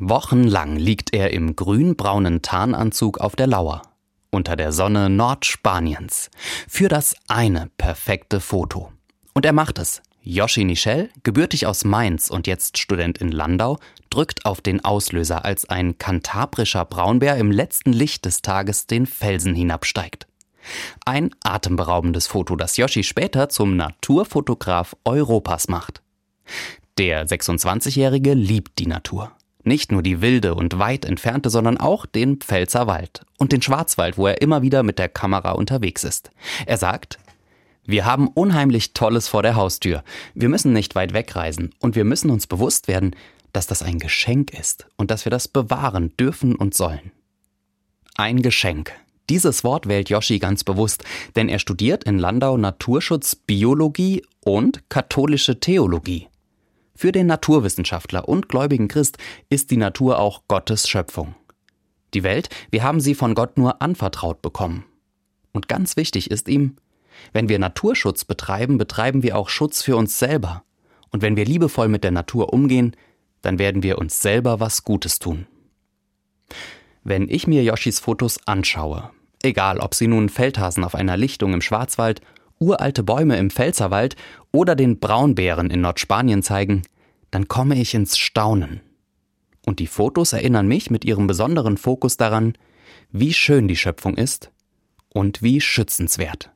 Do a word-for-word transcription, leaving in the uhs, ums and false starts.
Wochenlang liegt er im grün-braunen Tarnanzug auf der Lauer, unter der Sonne Nordspaniens, für das eine perfekte Foto. Und er macht es. Yoshi Nischel, gebürtig aus Mainz und jetzt Student in Landau, drückt auf den Auslöser, als ein kantabrischer Braunbär im letzten Licht des Tages den Felsen hinabsteigt. Ein atemberaubendes Foto, das Yoshi später zum Naturfotograf Europas macht. Der sechsundzwanzigjährige liebt die Natur. Nicht nur die wilde und weit entfernte, sondern auch den Pfälzerwald und den Schwarzwald, wo er immer wieder mit der Kamera unterwegs ist. Er sagt: Wir haben unheimlich Tolles vor der Haustür. Wir müssen nicht weit wegreisen und wir müssen uns bewusst werden, dass das ein Geschenk ist und dass wir das bewahren dürfen und sollen. Ein Geschenk. Dieses Wort wählt Yoshi ganz bewusst, denn er studiert in Landau Naturschutz, Biologie und katholische Theologie. Für den Naturwissenschaftler und gläubigen Christ ist die Natur auch Gottes Schöpfung. Die Welt, wir haben sie von Gott nur anvertraut bekommen. Und ganz wichtig ist ihm: Wenn wir Naturschutz betreiben, betreiben wir auch Schutz für uns selber. Und wenn wir liebevoll mit der Natur umgehen, dann werden wir uns selber was Gutes tun. Wenn ich mir Yoshis Fotos anschaue, egal ob sie nun Feldhasen auf einer Lichtung im Schwarzwald, uralte Bäume im Pfälzerwald oder den Braunbären in Nordspanien zeigen, dann komme ich ins Staunen. Und die Fotos erinnern mich mit ihrem besonderen Fokus daran, wie schön die Schöpfung ist und wie schützenswert.